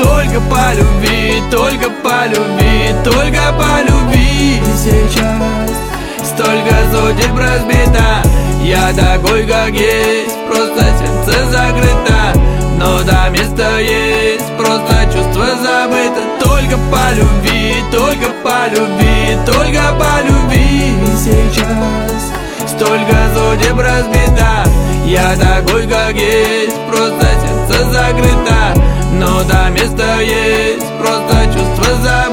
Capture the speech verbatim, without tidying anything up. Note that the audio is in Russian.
Только по любви, только по любви, только по любви. Сейчас столько судеб разбито, я такой, как есть, просто сердце закрыто. Но да, место есть, просто чувство забыто. Только по любви, только по любви, только по любви. Сейчас столько судеб разбито, я такой, как есть, просто сердце закрыто. Но да, место есть, просто чувство забыто.